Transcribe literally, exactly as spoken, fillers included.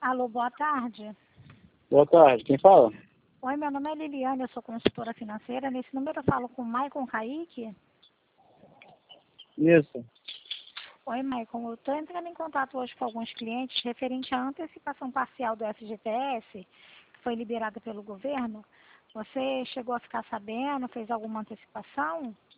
Alô, boa tarde. Boa tarde, quem fala? Oi, meu nome é Liliane, eu sou consultora financeira. Nesse número eu falo com o Maicon Kaique. Isso. Oi, Maicon, eu estou entrando em contato hoje com alguns clientes referente à antecipação parcial do F G T S, que foi liberada pelo governo. Você chegou a ficar sabendo, fez alguma antecipação?